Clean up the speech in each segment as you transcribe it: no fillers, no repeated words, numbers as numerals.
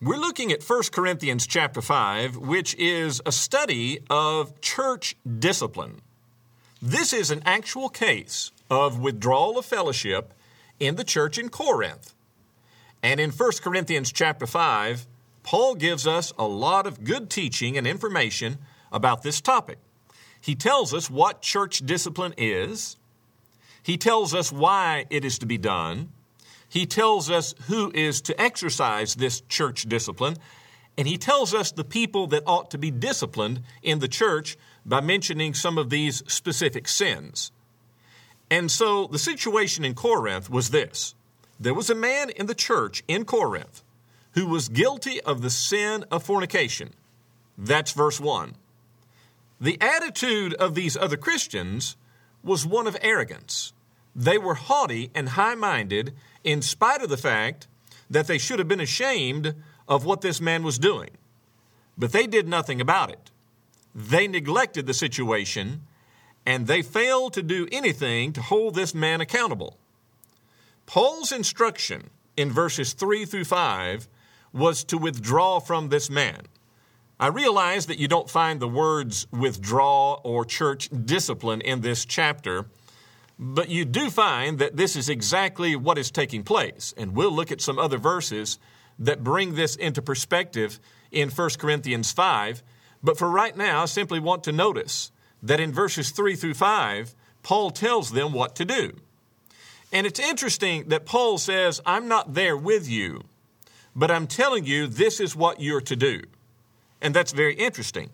We're looking at 1 Corinthians chapter 5, which is a study of church discipline. This is an actual case of withdrawal of fellowship in the church in Corinth. And in 1 Corinthians chapter 5, Paul gives us a lot of good teaching and information about this topic. He tells us what church discipline is. He tells us why it is to be done. He tells us who is to exercise this church discipline, and he tells us the people that ought to be disciplined in the church by mentioning some of these specific sins. And so the situation in Corinth was this. There was a man in the church in Corinth who was guilty of the sin of fornication. That's verse 1. The attitude of these other Christians was one of arrogance. They were haughty and high-minded in spite of the fact that they should have been ashamed of what this man was doing. But they did nothing about it. They neglected the situation, and they failed to do anything to hold this man accountable. Paul's instruction in verses 3 through 5 was to withdraw from this man. I realize that you don't find the words withdraw or church discipline in this chapter, but you do find that this is exactly what is taking place. And we'll look at some other verses that bring this into perspective in 1 Corinthians 5. But for right now, I simply want to notice that in verses 3 through 5, Paul tells them what to do. And it's interesting that Paul says, I'm not there with you, but I'm telling you this is what you're to do. And that's very interesting.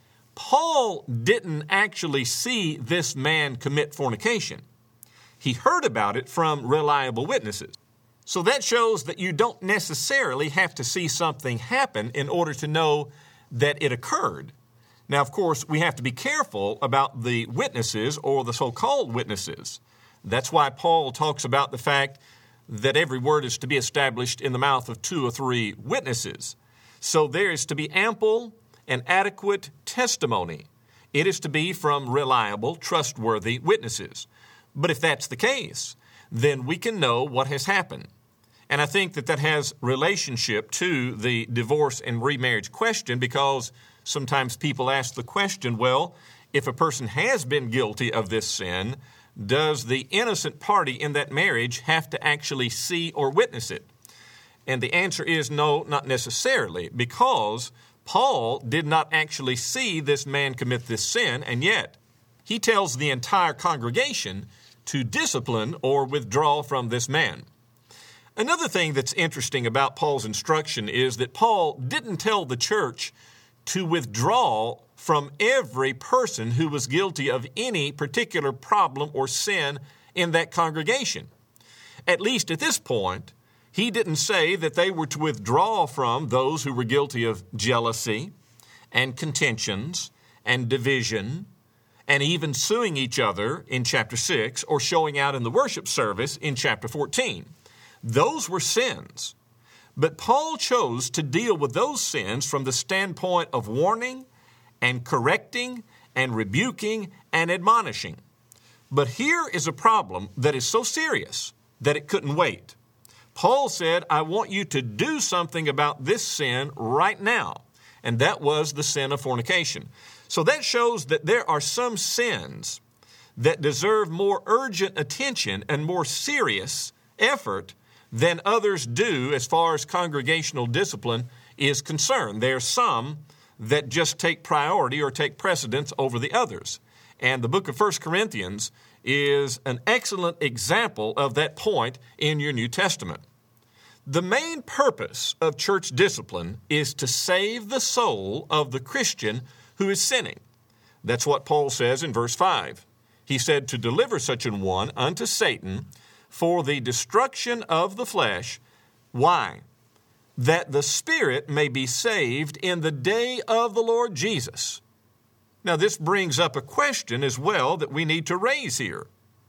Paul didn't actually see this man commit fornication. He heard about it from reliable witnesses. So that shows that you don't necessarily have to see something happen in order to know that it occurred. Now, of course, we have to be careful about the witnesses or the so-called witnesses. That's why Paul talks about the fact that every word is to be established in the mouth of 2 or 3 witnesses. So there is to be ample and adequate testimony. It is to be from reliable, trustworthy witnesses. But if that's the case, then we can know what has happened. And I think that has relationship to the divorce and remarriage question, because sometimes people ask the question, well, if a person has been guilty of this sin, does the innocent party in that marriage have to actually see or witness it? And the answer is no, not necessarily, because Paul did not actually see this man commit this sin, and yet he tells the entire congregation to discipline or withdraw from this man. Another thing that's interesting about Paul's instruction is that Paul didn't tell the church to withdraw from every person who was guilty of any particular problem or sin in that congregation. At least at this point, he didn't say that they were to withdraw from those who were guilty of jealousy and contentions and division and even suing each other in chapter 6 or showing out in the worship service in chapter 14. Those were sins. But Paul chose to deal with those sins from the standpoint of warning and correcting and rebuking and admonishing. But here is a problem that is so serious that it couldn't wait. Paul said, I want you to do something about this sin right now. And that was the sin of fornication. So that shows that there are some sins that deserve more urgent attention and more serious effort than others do as far as congregational discipline is concerned. There are some that just take priority or take precedence over the others. And the book of 1 Corinthians is an excellent example of that point in your New Testament. The main purpose of church discipline is to save the soul of the Christian who is sinning. That's what Paul says in verse 5. He said, to deliver such an one unto Satan for the destruction of the flesh. Why? That the spirit may be saved in the day of the Lord Jesus. Now, this brings up a question as well that we need to raise here.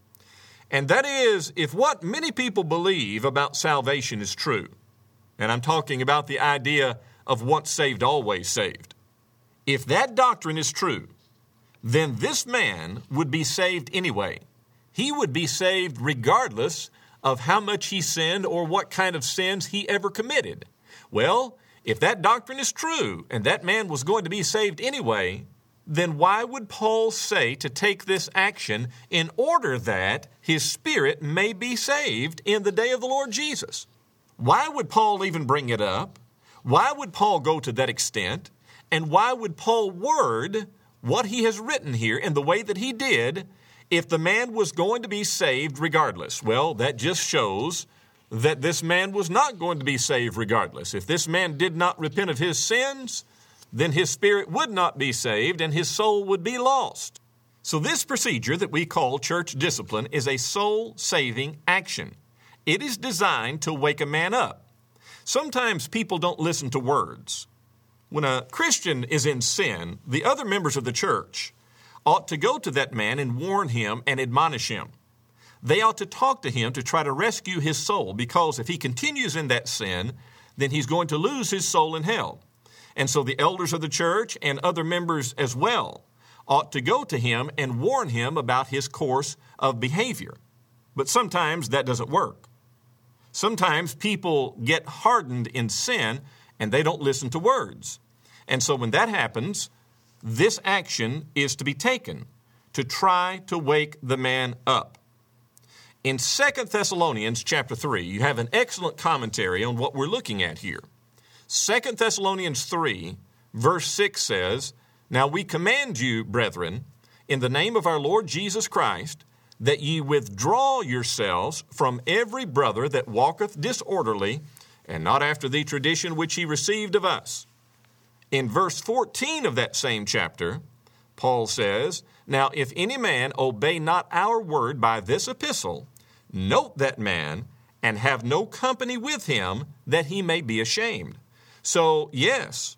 And that is, if what many people believe about salvation is true, and I'm talking about the idea of once saved, always saved. If that doctrine is true, then this man would be saved anyway. He would be saved regardless of how much he sinned or what kind of sins he ever committed. Well, If that doctrine is true and that man was going to be saved anyway, then why would Paul say to take this action in order that his spirit may be saved in the day of the Lord Jesus? Why would Paul even bring it up? Why would Paul go to that extent? And why would Paul word what he has written here in the way that he did if the man was going to be saved regardless? Well, that just shows that this man was not going to be saved regardless. If this man did not repent of his sins, then his spirit would not be saved and his soul would be lost. So this procedure that we call church discipline is a soul-saving action. It is designed to wake a man up. Sometimes people don't listen to words. When a Christian is in sin, the other members of the church ought to go to that man and warn him and admonish him. They ought to talk to him to try to rescue his soul, because if he continues in that sin, then he's going to lose his soul in hell. And so the elders of the church and other members as well ought to go to him and warn him about his course of behavior. But sometimes that doesn't work. Sometimes people get hardened in sin and they don't listen to words. And so when that happens, this action is to be taken to try to wake the man up. In 2 Thessalonians chapter 3, you have an excellent commentary on what we're looking at here. 2 Thessalonians 3, verse 6 says, "Now we command you, brethren, in the name of our Lord Jesus Christ, that ye withdraw yourselves from every brother that walketh disorderly, and not after the tradition which he received of us." In verse 14 of that same chapter, Paul says, "Now if any man obey not our word by this epistle, note that man, and have no company with him, that he may be ashamed." So, yes,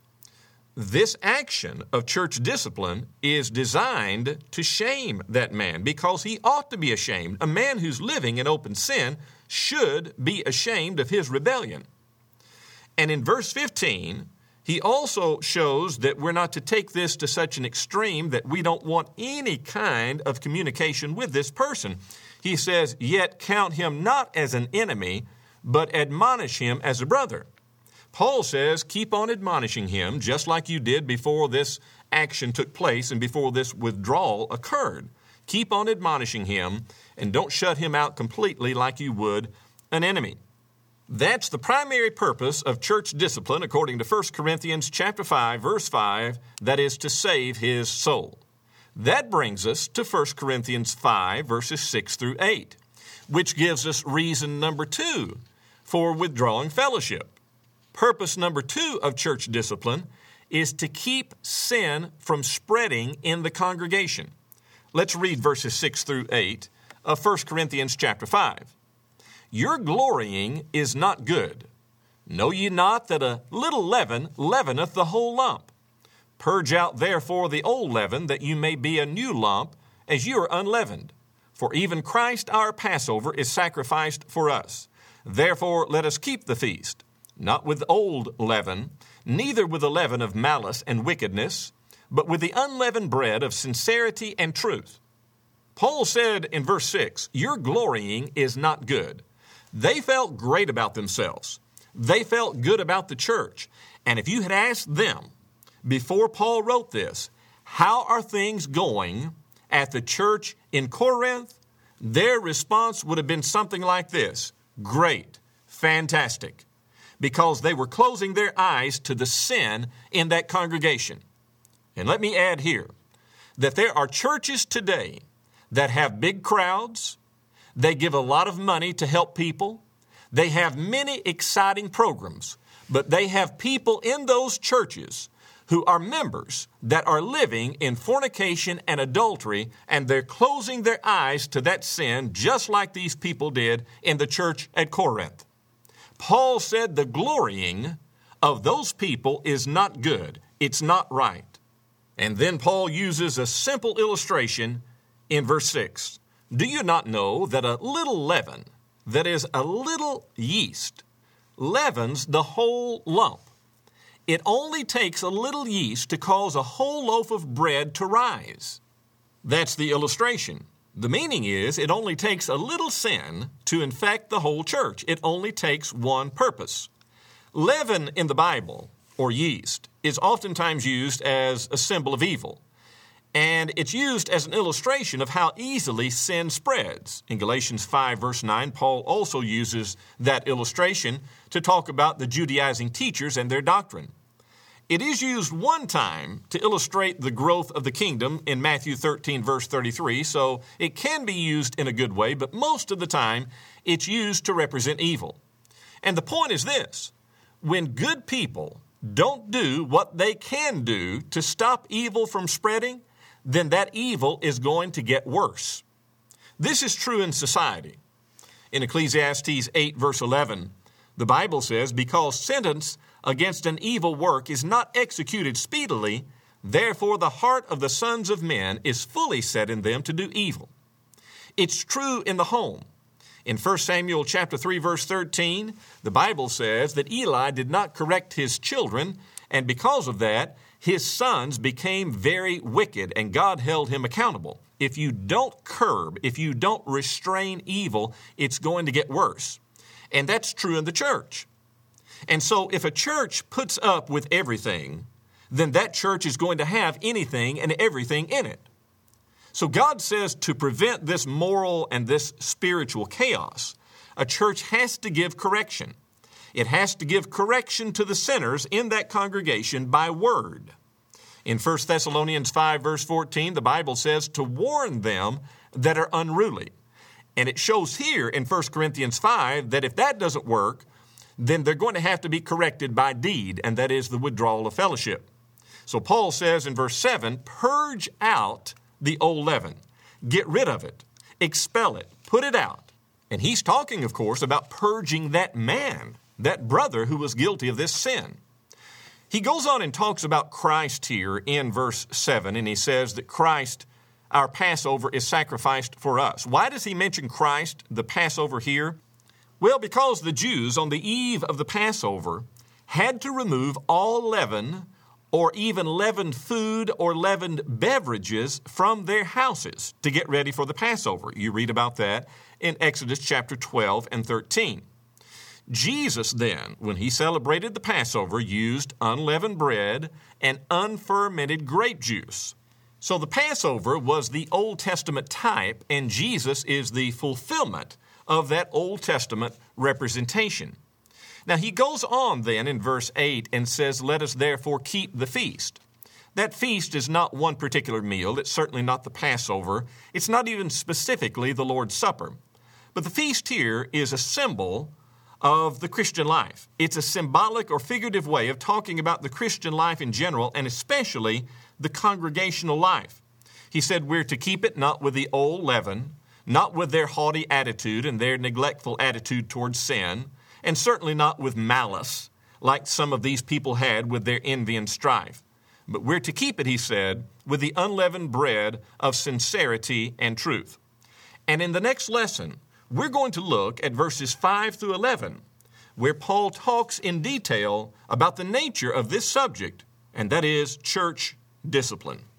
this action of church discipline is designed to shame that man, because he ought to be ashamed. A man who's living in open sin should be ashamed of his rebellion. And in verse 15, he also shows that we're not to take this to such an extreme that we don't want any kind of communication with this person. He says, "Yet count him not as an enemy, but admonish him as a brother." Paul says, keep on admonishing him just like you did before this action took place and before this withdrawal occurred. Keep on admonishing him and don't shut him out completely like you would an enemy. That's the primary purpose of church discipline according to 1 Corinthians chapter 5, verse 5, that is to save his soul. That brings us to 1 Corinthians 5, verses 6 through 8, which gives us reason number 2 for withdrawing fellowship. Purpose number 2 of church discipline is to keep sin from spreading in the congregation. Let's read verses 6 through 8 of 1 Corinthians chapter 5. "Your glorying is not good. Know ye not that a little leaven leaveneth the whole lump? Purge out therefore the old leaven, that you may be a new lump, as you are unleavened. For even Christ our Passover is sacrificed for us. Therefore let us keep the feast, not with old leaven, neither with the leaven of malice and wickedness, but with the unleavened bread of sincerity and truth." Paul said in verse 6, your glorying is not good. They felt great about themselves. They felt good about the church. And if you had asked them before Paul wrote this, how are things going at the church in Corinth? Their response would have been something like this: great, fantastic. Because they were closing their eyes to the sin in that congregation. And let me add here that there are churches today that have big crowds. They give a lot of money to help people. They have many exciting programs, but they have people in those churches who are members that are living in fornication and adultery, and they're closing their eyes to that sin just like these people did in the church at Corinth. Paul said the glorying of those people is not good. It's not right. And then Paul uses a simple illustration in verse 6. Do you not know that a little leaven, that is a little yeast, leavens the whole lump? It only takes a little yeast to cause a whole loaf of bread to rise. That's the illustration. The meaning is it only takes a little sin to infect the whole church. It only takes one purpose. Leaven in the Bible, or yeast, is oftentimes used as a symbol of evil. And it's used as an illustration of how easily sin spreads. In Galatians 5, verse 9, Paul also uses that illustration to talk about the Judaizing teachers and their doctrine. It is used one time to illustrate the growth of the kingdom in Matthew 13, verse 33, so it can be used in a good way, but most of the time it's used to represent evil. And the point is this: when good people don't do what they can do to stop evil from spreading, then that evil is going to get worse. This is true in society. In Ecclesiastes 8, verse 11, the Bible says, "Because sentence against an evil work is not executed speedily, therefore the heart of the sons of men is fully set in them to do evil." It's true in the home. In 1 Samuel chapter 3, verse 13, the Bible says that Eli did not correct his children, and because of that, his sons became very wicked, and God held him accountable. If you don't curb, if you don't restrain evil, it's going to get worse. And that's true in the church. And so if a church puts up with everything, then that church is going to have anything and everything in it. So God says to prevent this moral and this spiritual chaos, a church has to give correction. It has to give correction to the sinners in that congregation by word. In 1 Thessalonians 5, verse 14, the Bible says to warn them that are unruly. And it shows here in 1 Corinthians 5 that if that doesn't work, then they're going to have to be corrected by deed, and that is the withdrawal of fellowship. So Paul says in verse 7, purge out the old leaven. Get rid of it. Expel it. Put it out. And he's talking, of course, about purging that man, that brother who was guilty of this sin. He goes on and talks about Christ here in verse 7, and he says that Christ, our Passover, is sacrificed for us. Why does he mention Christ, the Passover, here? Well, because the Jews on the eve of the Passover had to remove all leaven or even leavened food or leavened beverages from their houses to get ready for the Passover. You read about that in Exodus chapter 12 and 13. Jesus then, when he celebrated the Passover, used unleavened bread and unfermented grape juice. So the Passover was the Old Testament type, and Jesus is the fulfillment of that Old Testament representation. Now he goes on then in verse 8 and says, let us therefore keep the feast. That feast is not one particular meal. It's certainly not the Passover. It's not even specifically the Lord's Supper. But the feast here is a symbol of the Christian life. It's a symbolic or figurative way of talking about the Christian life in general, and especially the congregational life. He said we're to keep it not with the old leaven, not with their haughty attitude and their neglectful attitude towards sin, and certainly not with malice, like some of these people had with their envy and strife. But we're to keep it, he said, with the unleavened bread of sincerity and truth. And in the next lesson, we're going to look at verses 5 through 11, where Paul talks in detail about the nature of this subject, and that is church discipline.